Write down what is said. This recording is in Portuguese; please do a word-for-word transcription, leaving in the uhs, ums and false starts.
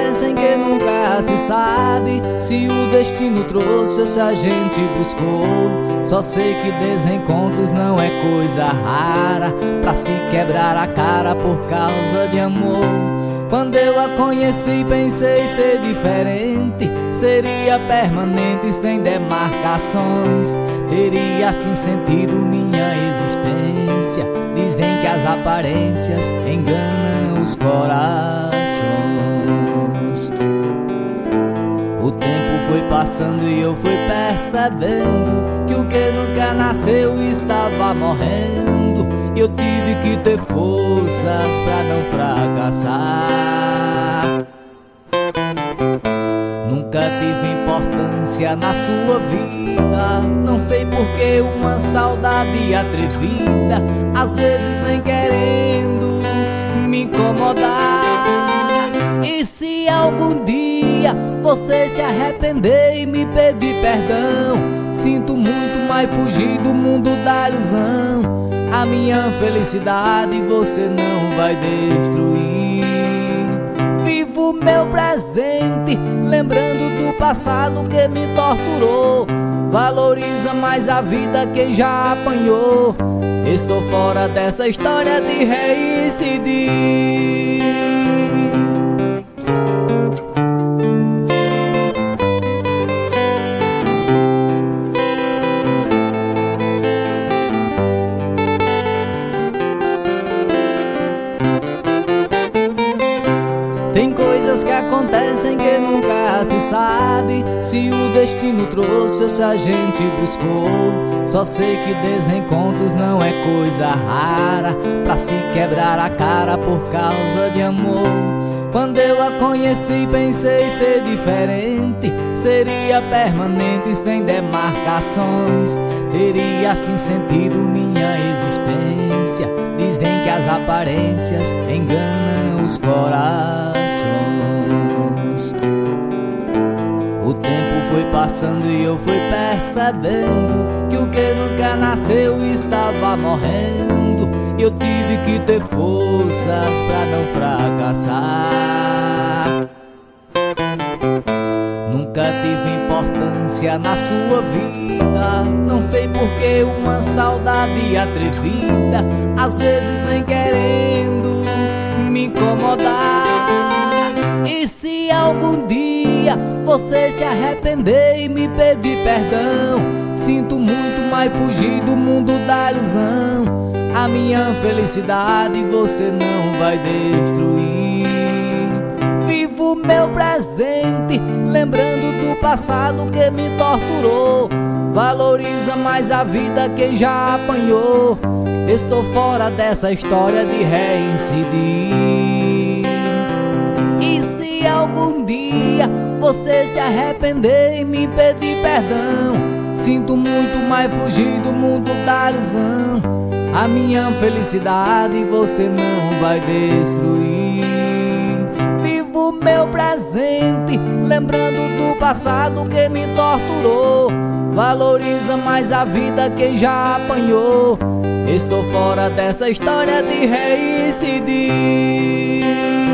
acontecem que nunca se sabe, se o destino trouxe ou se a gente buscou. Só sei que desencontros não é coisa rara pra se quebrar a cara por causa de amor. Quando eu a conheci pensei ser diferente, seria permanente sem demarcações, teria assim sentido minha existência. Dizem que as aparências enganam os corações. O tempo foi passando e eu fui percebendo que o que nunca nasceu estava morrendo. Eu tive que ter forças pra não fracassar. Nunca tive importância na sua vida, não sei por que uma saudade atrevida às vezes vem querendo me incomodar. E se algum dia você se arrepender e me pedir perdão, sinto muito, mas fugir do mundo da ilusão. A minha felicidade você não vai destruir. Vivo meu presente, lembrando do passado que me torturou. Valoriza mais a vida quem já apanhou. Estou fora dessa história de reincidir. Tem coisas que acontecem que nunca se sabe, se o destino trouxe ou se a gente buscou. Só sei que desencontros não é coisa rara pra se quebrar a cara por causa de amor. Quando eu a conheci pensei ser diferente, seria permanente sem demarcações, teria assim sentido minha existência. Dizem que as aparências enganam os corações. O tempo foi passando e eu fui percebendo que o que nunca nasceu estava morrendo. Eu tive que ter forças pra não fracassar. Nunca tive importância na sua vida, não sei por que uma saudade atrevida às vezes vem querendo me incomodar. E se algum dia você se arrepender e me pedir perdão, sinto muito, mas fugir do mundo da ilusão. A minha felicidade você não vai destruir. Vivo meu presente, lembrando do passado que me torturou. Valoriza mais a vida quem já apanhou. Estou fora dessa história de reincidir. E se algum dia você se arrepender e me pedir perdão, sinto muito, mas fugir do mundo da ilusão. A minha felicidade você não vai destruir. Vivo meu presente, lembrando do passado que me torturou. Valoriza mais a vida quem já apanhou. Estou fora dessa história de reincidir.